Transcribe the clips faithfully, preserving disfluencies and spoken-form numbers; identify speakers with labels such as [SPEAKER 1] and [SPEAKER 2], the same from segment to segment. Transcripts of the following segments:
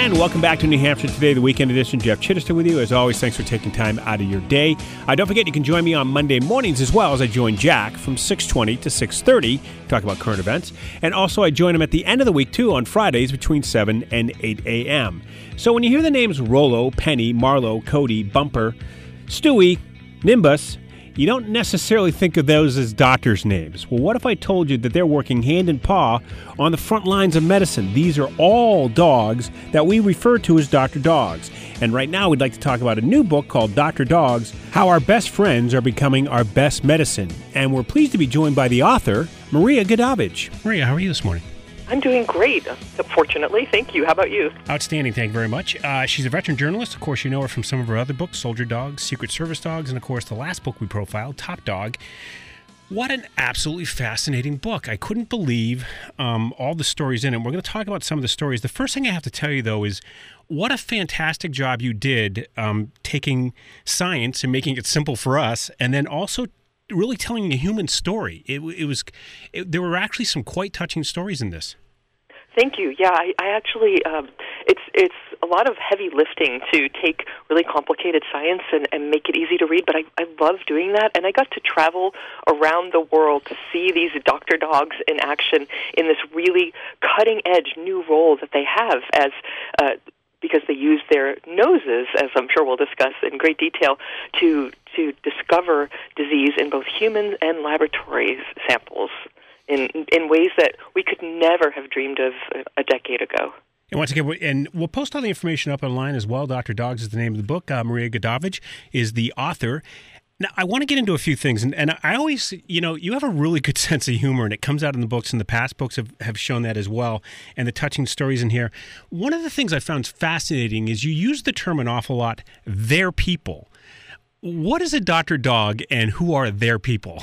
[SPEAKER 1] And welcome back to New Hampshire Today, the weekend edition. Jeff Chittister with you. As always, thanks for taking time out of your day. Uh, don't forget, you can join me on Monday mornings as well, as I join Jack from six twenty to six thirty to talk about current events. And also, I join him at the end of the week, too, on Fridays between seven and eight a.m. So when you hear the names Rollo, Penny, Marlowe, Cody, Bumper, Stewie, Nimbus, you don't necessarily think of those as doctors' names. Well, what if I told you that they're working hand in paw on the front lines of medicine? These are all dogs that we refer to as Doctor Dogs. And right now, we'd like to talk about a new book called Doctor Dogs, How Our Best Friends Are Becoming Our Best Medicine. And we're pleased to be joined by the author, Maria Godovich. Maria, how are you this morning?
[SPEAKER 2] I'm doing great, fortunately. Thank you. How about you?
[SPEAKER 1] Outstanding. Thank you very much. Uh, she's a veteran journalist. Of course, you know her from some of her other books, Soldier Dogs, Secret Service Dogs, and, of course, the last book we profiled, Top Dog. What an absolutely fascinating book. I couldn't believe um, all the stories in it. We're going to talk about some of the stories. The first thing I have to tell you, though, is what a fantastic job you did um, taking science and making it simple for us, and then also really telling a human story. It, it was, it, there were actually some quite touching stories in this.
[SPEAKER 2] Thank you. Yeah, I, I actually, um, it's it's a lot of heavy lifting to take really complicated science and, and make it easy to read, but I, I love doing that, and I got to travel around the world to see these doctor dogs in action in this really cutting-edge new role that they have as uh, because they use their noses, as I'm sure we'll discuss in great detail, to to discover disease in both human and laboratory samples in in ways that we could never have dreamed of a decade ago.
[SPEAKER 1] And once again, and we'll post all the information up online as well. Doctor Dogs is the name of the book. Uh, Maria Godovich is the author. Now, I want to get into a few things, and, and I always, you know, you have a really good sense of humor, and it comes out in the books, and the past books have, have shown that as well, and the touching stories in here. One of the things I found fascinating is you use the term an awful lot, their people. What is a doctor dog, and who are their people?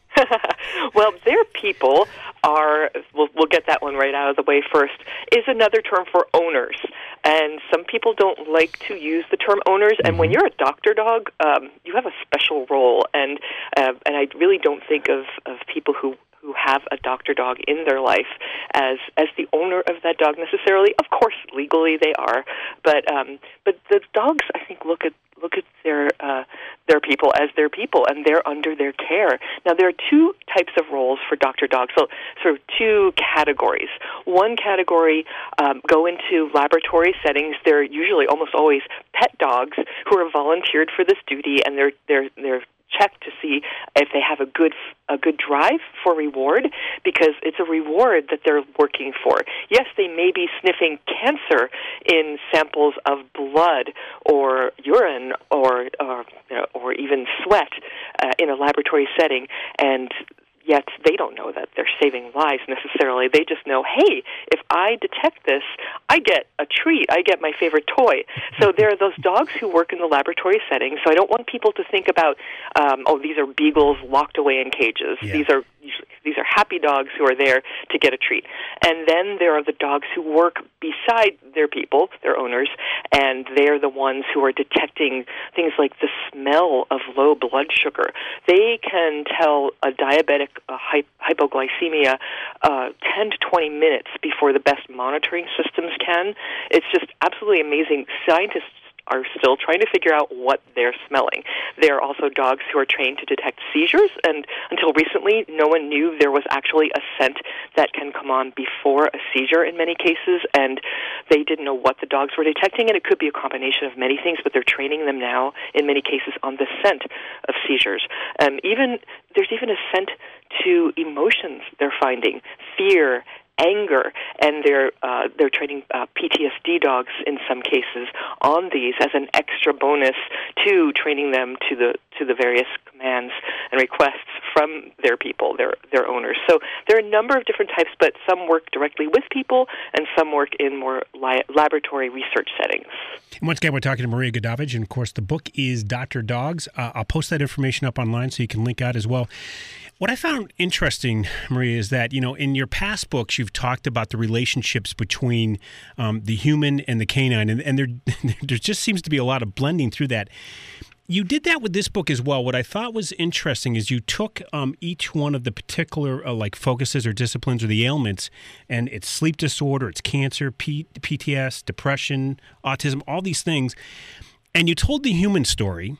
[SPEAKER 2] Well, their people are, we'll, we'll get that one right out of the way first, is another term for owners. And some people don't like to use the term owners. And when you're a doctor dog, um, you have a special role. And uh, and I really don't think of, of people who who have a doctor dog in their life as as the owner of that dog necessarily. Of course, legally they are, but um, but the dogs, I think, look at look at their uh, their people as their people, and they're under their care. Now, there are two types of roles for doctor dogs, so sort of two categories. One category um, go into laboratory settings. They're usually almost always pet dogs who are volunteered for this duty, and they're they're they're check to see if they have a good a good drive for reward, because it's a reward that they're working for. Yes, they may be sniffing cancer in samples of blood or urine or or, or even sweat uh, in a laboratory setting, and yet they don't know that they're saving lives necessarily. They just know, hey, if I detect this, I get a treat. I get my favorite toy. So there are those dogs who work in the laboratory setting. So I don't want people to think about, um, oh, these are beagles locked away in cages. Yeah. These are usually, these are happy dogs who are there to get a treat. And then there are the dogs who work beside their people, their owners, and they're the ones who are detecting things like the smell of low blood sugar. They can tell a diabetic uh, hypoglycemia uh, ten to twenty minutes before the best monitoring systems can. It's just absolutely amazing. Scientists are still trying to figure out what they're smelling. There are also dogs who are trained to detect seizures, and until recently, no one knew there was actually a scent that can come on before a seizure in many cases, and they didn't know what the dogs were detecting, and it could be a combination of many things, but they're training them now, in many cases, on the scent of seizures. Um, even there's even a scent to emotions they're finding, fear, anger, and they're uh, they're training uh, P T S D dogs in some cases on these as an extra bonus to training them to the to the various commands and requests from their people, their their owners. So there are a number of different types, but some work directly with people, and some work in more li- laboratory research settings.
[SPEAKER 1] And once again, we're talking to Maria Godovich, and of course, the book is Doctor Dogs. Uh, I'll post that information up online so you can link out as well. What I found interesting, Maria, is that, you know, in your past books, you've talked about the relationships between um, the human and the canine, and, and there, there just seems to be a lot of blending through that. you did that with this book as well. What I thought was interesting is you took um, each one of the particular uh, like focuses or disciplines or the ailments, and it's sleep disorder, it's cancer, P- PTS, depression, autism, all these things, and you told the human story,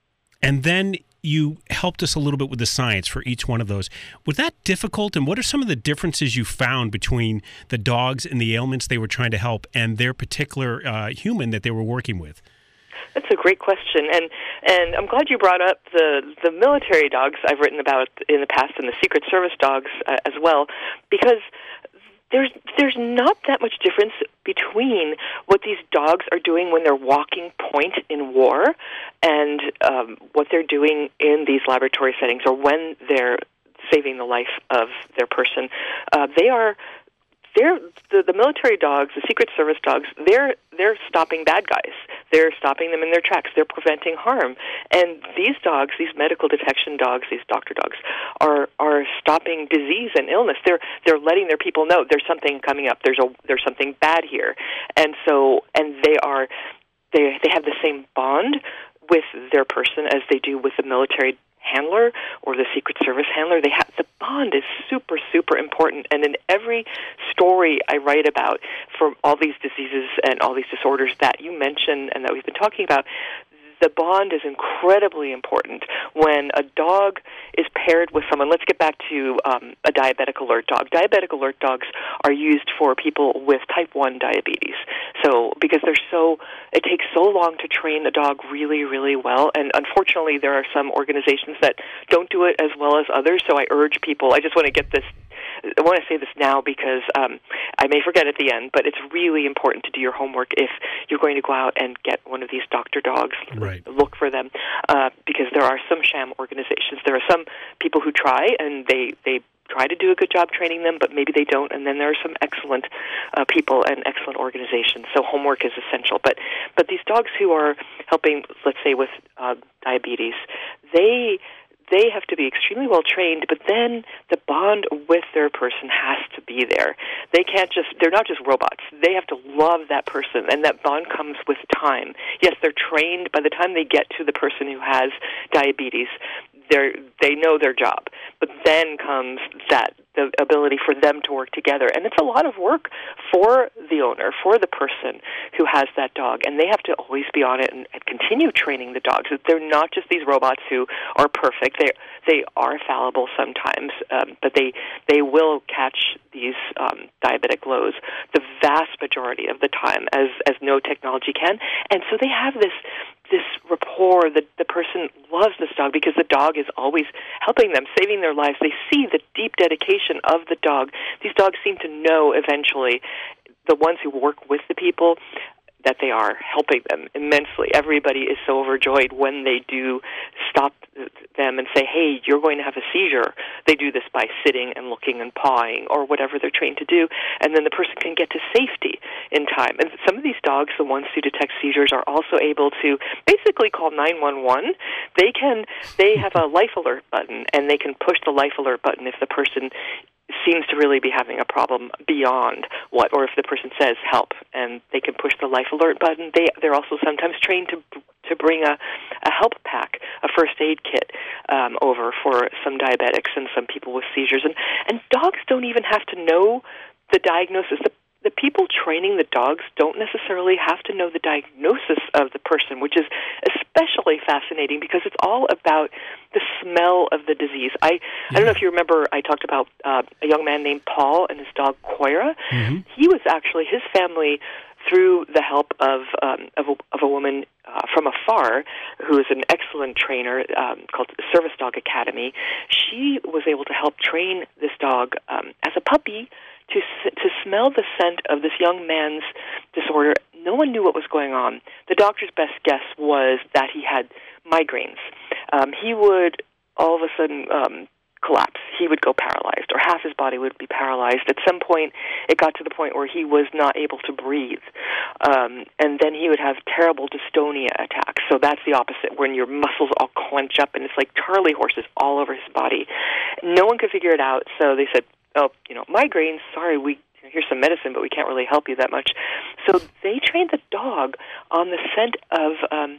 [SPEAKER 1] and then you helped us a little bit with the science for each one of those. Was that difficult, and what are some of the differences you found between the dogs and the ailments they were trying to help and their particular uh, human that they were working with?
[SPEAKER 2] That's a great question, and and I'm glad you brought up the the military dogs I've written about in the past and the Secret Service dogs uh, as well, because there's there's not that much difference between what these dogs are doing when they're walking point in war and um, what they're doing in these laboratory settings or when they're saving the life of their person. Uh, they are they're the, the military dogs, the Secret Service dogs. They're they're stopping bad guys. They're stopping them in their tracks. They're preventing harm. And these dogs, these medical detection dogs, these doctor dogs, are are stopping disease and illness. They're they're letting their people know there's something coming up. There's a there's something bad here. And so and they are they they have the same bond with their person as they do with the military handler or the Secret Service handler. They have the bond is super, super important. And in every story I write about for all these diseases and all these disorders that you mentioned and that we've been talking about, the bond is incredibly important. When a dog is paired with someone, let's get back to um, a diabetic alert dog. Diabetic alert dogs are used for people with type one diabetes. So, because they're so, it takes so long to train a dog really, really well. And unfortunately, there are some organizations that don't do it as well as others. So I urge people, I just want to get this, I want to say this now because um, I may forget at the end, but it's really important to do your homework if you're going to go out and get one of these doctor dogs.
[SPEAKER 1] Right.
[SPEAKER 2] Look for them uh, because there are some sham organizations. There are some people who try and they, they try to do a good job training them, but maybe they don't. And then there are some excellent uh, people and excellent organizations. So homework is essential. But but these dogs who are helping, let's say, with uh, diabetes, they they have to be extremely well trained, but then the bond with their person has to be there. They can't just, they're not just robots. They have to love that person, and that bond comes with time. Yes, they're trained. By the time they get to the person who has diabetes, they're, they know their job. But then comes that, the ability for them to work together. And it's a lot of work for the owner, for the person who has that dog. And they have to always be on it and, and continue training the dogs. They're not just these robots who are perfect. They they are fallible sometimes, um, but they they will catch these um, diabetic lows the vast majority of the time, as as no technology can. And so they have this this rapport. The the person loves this dog because the dog is always helping them, saving their lives. They see the deep dedication of the dog. These dogs seem to know eventually, the ones who work with the people, that they are helping them immensely. Everybody is so overjoyed when they do stop them and say, hey, you're going to have a seizure. They do this by sitting and looking and pawing or whatever they're trained to do, and then the person can get to safety in time. And some of these dogs, the ones who detect seizures, are also able to basically call nine one one. They can, they have a life alert button, and they can push the life alert button if the person seems to really be having a problem beyond what, or if the person says help, and they can push the life alert button. They they're also sometimes trained to to bring a, a help pack, a first aid kit um, over for some diabetics and some people with seizures. And and dogs don't even have to know the diagnosis. The The people training the dogs don't necessarily have to know the diagnosis of the person, which is especially fascinating because it's all about the smell of the disease. I, I don't know if you remember, I talked about uh, a young man named Paul and his dog Koira. Mm-hmm. He was actually, his family, through the help of um, of, a, of a woman uh, from afar who is an excellent trainer um, called Service Dog Academy, she was able to help train this dog um, as a puppy to to smell the scent of this young man's disorder. No one knew what was going on. The doctor's best guess was that he had migraines. Um, he would all of a sudden um, collapse. He would go paralyzed, or half his body would be paralyzed. At some point, it got to the point where he was not able to breathe. Um, and then he would have terrible dystonia attacks. So that's the opposite, when your muscles all clench up, and it's like Charlie horses all over his body. No one could figure it out, so they said, oh, you know, migraines, sorry, we here's some medicine, but we can't really help you that much. So they trained the dog on the scent of um,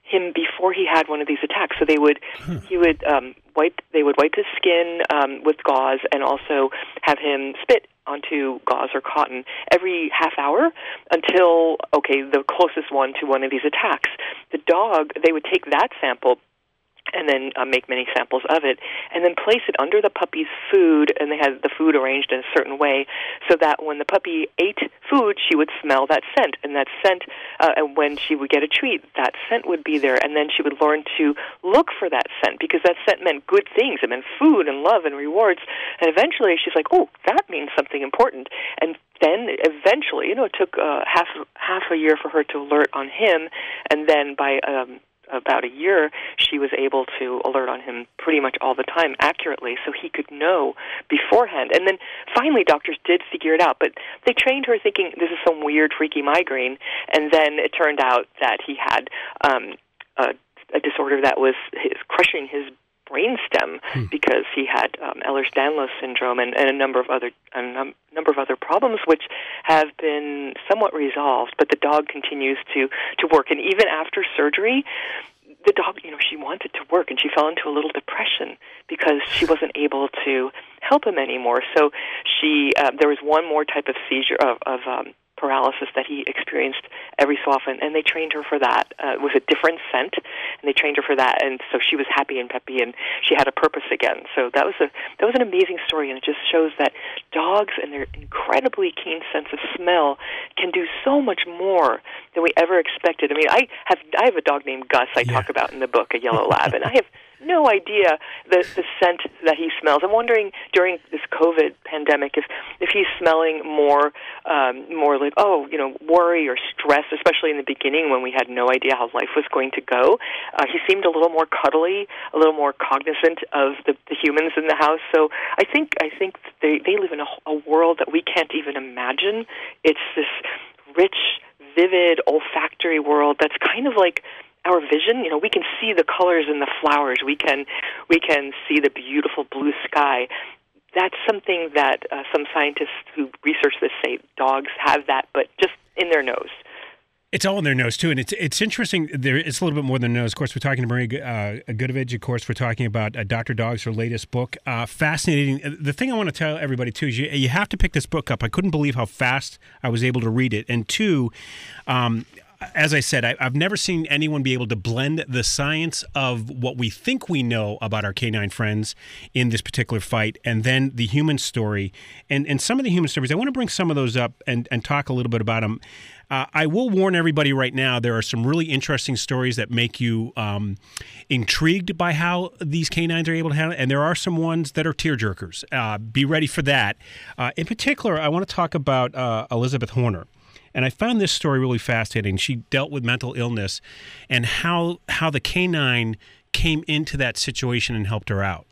[SPEAKER 2] him before he had one of these attacks. So they would, hmm. he would um, wipe, they would wipe his skin um, with gauze, and also have him spit onto gauze or cotton every half hour until, okay, the closest one to one of these attacks. The dog, they would take that sample and then uh, make many samples of it, and then place it under the puppy's food, and they had the food arranged in a certain way so that when the puppy ate food, she would smell that scent, and that scent, uh, and when she would get a treat, that scent would be there, and then she would learn to look for that scent, because that scent meant good things. It meant food and love and rewards, and eventually she's like, oh, that means something important, and then eventually, you know, it took uh, half half a year for her to alert on him, and then by um, about a year, she was able to alert on him pretty much all the time accurately, so he could know beforehand. And then finally, doctors did figure it out, but they trained her thinking this is some weird, freaky migraine, and then it turned out that he had um, a, a disorder that was his, crushing his brainstem hmm. because he had um, Ehlers-Danlos syndrome and, and a number of other a num- number of other problems which have been somewhat resolved. But the dog continues to to work, and even after surgery, the dog, you know, she wanted to work, and she fell into a little depression because she wasn't able to help him anymore. So she uh, there was one more type of seizure of, of um, paralysis that he experienced every so often, and they trained her for that. Uh, it was a different scent, and they trained her for that, and so she was happy and peppy, and she had a purpose again. So that was a that was an amazing story, and it just shows that dogs and their incredibly keen sense of smell can do so much more than we ever expected. I mean, I have I have a dog named Gus I yeah. talk about in the book, a yellow lab, and I have no idea the the scent that he smells. I'm wondering during this COVID pandemic if if he's smelling more um, more like, oh, you know, worry or stress, especially in the beginning when we had no idea how life was going to go. Uh, he seemed a little more cuddly, a little more cognizant of the, the humans in the house. So I think I think they they live in a, a world that we can't even imagine. It's this rich, vivid, olfactory world that's kind of like our vision. You know, we can see the colors in the flowers. We can we can see the beautiful blue sky. That's something that uh, some scientists who research this say dogs have that, but just in their nose.
[SPEAKER 1] It's all in their nose, too, and it's it's interesting. There, it's a little bit more than nose. Of course, we're talking to Marie uh, Gudovich. Of course, we're talking about uh, Doctor Dogs, her latest book. Uh, fascinating. The thing I want to tell everybody, too, is you, you have to pick this book up. I couldn't believe how fast I was able to read it. And two, um, as I said, I, I've never seen anyone be able to blend the science of what we think we know about our canine friends in this particular fight, and then the human story. And and some of the human stories, I want to bring some of those up and, and talk a little bit about them. Uh, I will warn everybody right now, there are some really interesting stories that make you um, intrigued by how these canines are able to handle it, and there are some ones that are tearjerkers. Uh, be ready for that. Uh, in particular, I want to talk about uh, Elizabeth Horner. And I found this story really fascinating. She dealt with mental illness and how how the canine came into that situation and helped her out.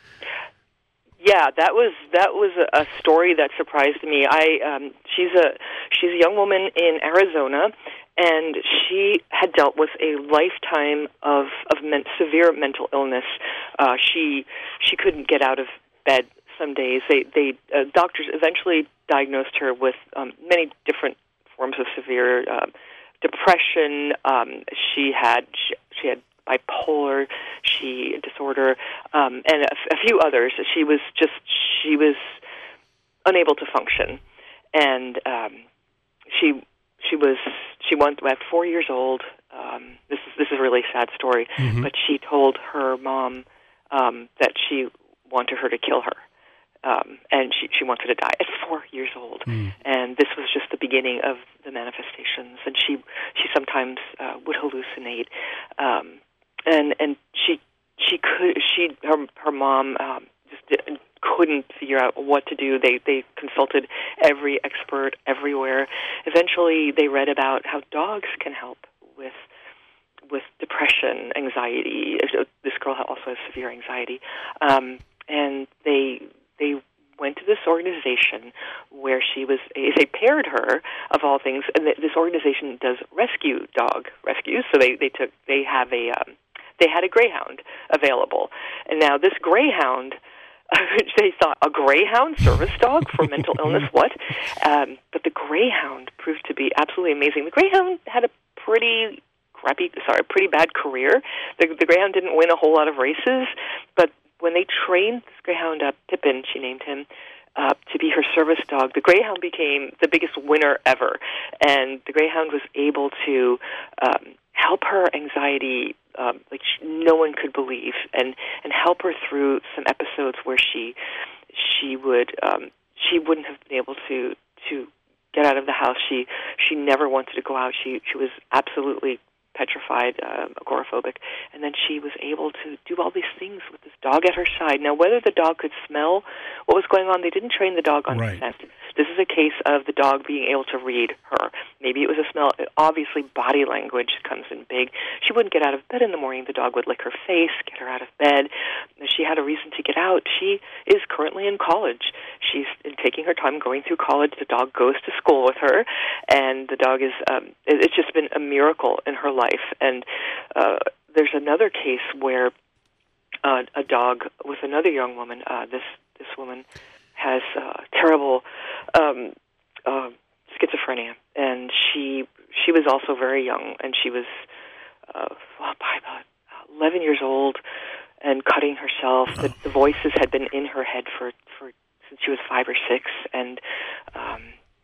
[SPEAKER 2] Yeah, that was that was a story that surprised me. I um, she's a she's a young woman in Arizona, and she had dealt with a lifetime of of men, severe mental illness. Uh, she she couldn't get out of bed some days. They they uh, doctors eventually diagnosed her with um, many different forms of severe uh, depression. Um, she had she, she had bipolar she disorder um, and a, a few others. She was just she was unable to function, and um, she she was she went at four years old. Um, this is this is a really sad story, mm-hmm. but she told her mom um, that she wanted her to kill her. Um, and she, she wanted to die at four years old. Mm. And this was just the beginning of the manifestations. And she she sometimes uh, would hallucinate. Um, and and she she could she her her mom um, just didn't, couldn't figure out what to do. They they consulted every expert everywhere. Eventually, they read about how dogs can help with with depression, anxiety. This girl also has severe anxiety, um, and they. They went to this organization where she was. They paired her, of all things, and this organization does rescue dog rescues. So they, they took. They have a. Um, they had a greyhound available, and now this greyhound. They thought a greyhound service dog for mental illness. What? Um, but the greyhound proved to be absolutely amazing. The greyhound had a pretty crappy, sorry, a pretty bad career. The, the Greyhound didn't win a whole lot of races, but when they trained this Greyhound up, Pippin, she named him, uh, to be her service dog, the Greyhound became the biggest winner ever. And the Greyhound was able to um, help her anxiety um, like she, no one could believe, and, and help her through some episodes where she she would um, she wouldn't have been able to to get out of the house. She she never wanted to go out. She she was absolutely petrified, uh, agoraphobic, and then she was able to do all these things with this dog at her side. Now, whether the dog could smell what was going on, they didn't train the dog on
[SPEAKER 1] right.
[SPEAKER 2] scent. This is a case of the dog being able to read her. Maybe it was a smell. Obviously, body language comes in big. She wouldn't get out of bed in the morning. The dog would lick her face, get her out of bed. She had a reason to get out. She is currently in college. She's taking her time going through college. The dog goes to school with her, and the dog is, um, it's just been a miracle in her life. And uh, there's another case where uh, a dog with another young woman, uh, this, this woman has uh, terrible um, uh, schizophrenia, and she she was also very young, and she was uh, well, by about eleven years old and cutting herself. The, the voices had been in her head for, for since she was five or six, and um,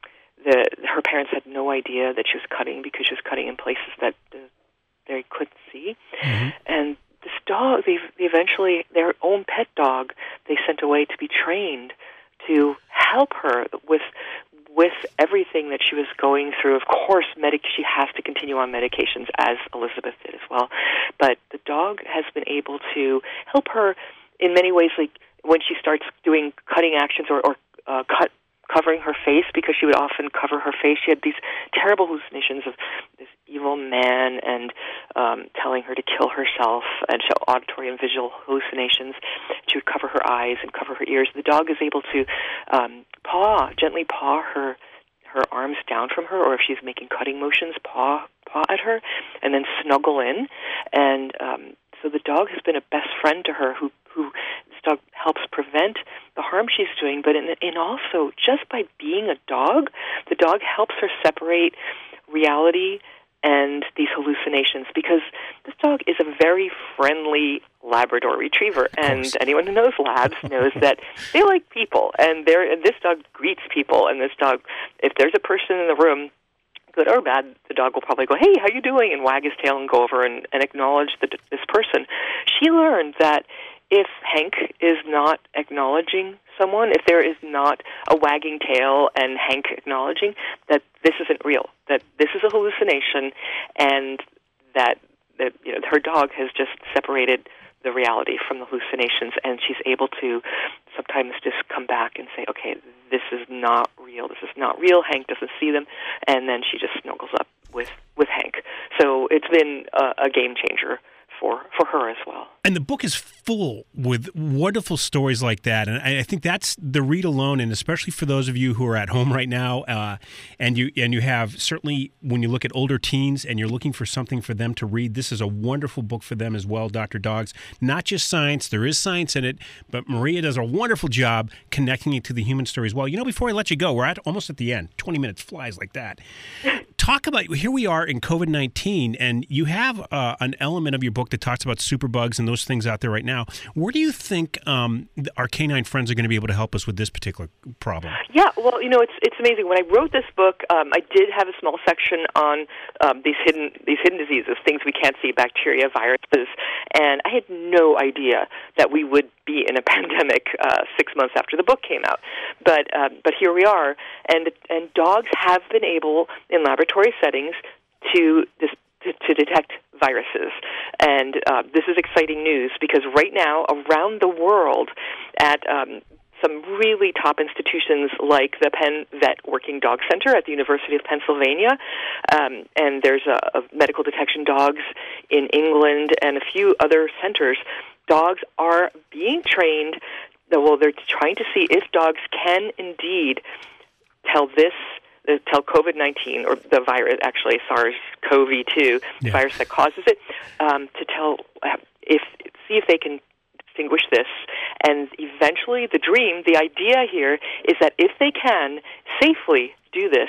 [SPEAKER 2] the her parents had no idea that she was cutting because she was cutting in places that uh, they couldn't see. Mm-hmm. And this dog, they, they eventually, their own pet dog, they sent away to be trained to help her with with everything that she was going through. Of course, medic she has to continue on medications, as Elizabeth did as well. But the dog has been able to help her in many ways, like when she starts doing cutting actions or, or uh, cut covering her face, because she would often cover her face. She had these terrible hallucinations of this evil man and um, telling her to kill herself, and so auditory and visual hallucinations. She would cover her eyes and cover her ears. The dog is able to um, paw, gently paw her her arms down from her, or if she's making cutting motions, paw paw at her, and then snuggle in. And um, so the dog has been a best friend to her, who who this dog helps prevent the harm she's doing, but in, in also just by being a dog, the dog helps her separate reality and these hallucinations, because this dog is a very friendly Labrador Retriever, and anyone who knows labs knows that they like people, and they're, and this dog greets people, and this dog, if there's a person in the room, good or bad, the dog will probably go, "Hey, how you doing?" and wag his tail and go over and, and acknowledge the, this person. She learned that if Hank is not acknowledging someone, if there is not a wagging tail and Hank acknowledging, that this isn't real, that this is a hallucination, and that, that you know, her dog has just separated the reality from the hallucinations, and she's able to sometimes just come back and say, okay, this is not real, this is not real, Hank doesn't see them, and then she just snuggles up with, with Hank. So it's been a, a game changer for, for her as well.
[SPEAKER 1] And the book is full with wonderful stories like that. And I think that's the read alone, and especially for those of you who are at home right now, uh, and you and you have, certainly when you look at older teens and you're looking for something for them to read, this is a wonderful book for them as well, Doctor Dogs. Not just science, there is science in it, but Maria does a wonderful job connecting it to the human story as well. You know, before I let you go, we're at almost at the end. twenty minutes flies like that. Talk about, here we are in COVID nineteen, and you have uh, an element of your book that talks about superbugs and those things out there right now. Where do you think um, our canine friends are going to be able to help us with this particular problem?
[SPEAKER 2] Yeah, well, you know, it's it's amazing. When I wrote this book, um, I did have a small section on um, these hidden these hidden diseases, things we can't see, bacteria, viruses, and I had no idea that we would be in a pandemic uh, six months after the book came out. But um, but here we are, and and dogs have been able in laboratory settings to dis- to, to detect viruses. And uh, this is exciting news, because right now around the world at um, some really top institutions like the Penn Vet Working Dog Center at the University of Pennsylvania, um, and there's a, a medical detection dogs in England and a few other centers, dogs are being trained. Well, they're trying to see if dogs can indeed tell this Uh, tell COVID nineteen, or the virus, actually SARS C o V two, yeah. the virus that causes it, um, to tell uh, if see if they can distinguish this. And eventually, the dream, the idea here is that if they can safely do this,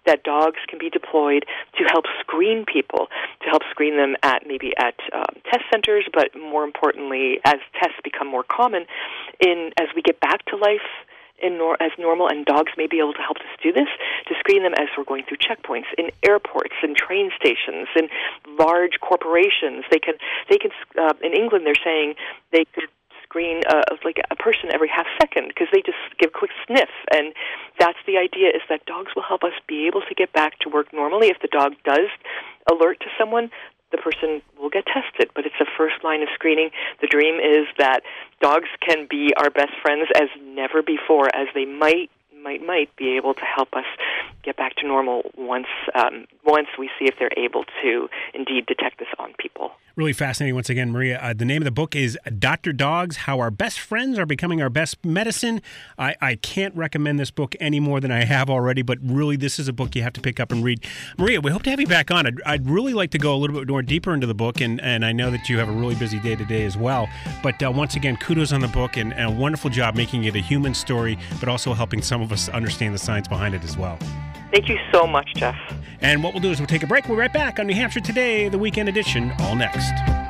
[SPEAKER 2] that dogs can be deployed to help screen people, to help screen them at maybe at um, test centers, but more importantly, as tests become more common, in as we get back to life in nor- as normal, and dogs may be able to help us do this, to screen them as we're going through checkpoints in airports, in train stations, in large corporations. They can, they can. Uh, in England, they're saying they could screen uh, like a person every half second because they just give a quick sniff, and that's the idea: is that dogs will help us be able to get back to work normally. If the dog does alert to someone, the person will get tested, but it's the first line of screening. The dream is that dogs can be our best friends as never before, as they might, might, might be able to help us get back to normal once, um, once we see if they're able to indeed detect this on people.
[SPEAKER 1] Really fascinating. Once again, Maria, uh, the name of the book is Doctor Dogs, How Our Best Friends Are Becoming Our Best Medicine. I, I can't recommend this book any more than I have already, but really this is a book you have to pick up and read. Maria, we hope to have you back on. I'd, I'd really like to go a little bit more deeper into the book, and, and I know that you have a really busy day today as well. But uh, once again, kudos on the book, and, and a wonderful job making it a human story, but also helping some of us understand the science behind it as well.
[SPEAKER 2] Thank you so much, Jeff.
[SPEAKER 1] And what we'll do is we'll take a break. We'll be right back on New Hampshire Today, the weekend edition, all next.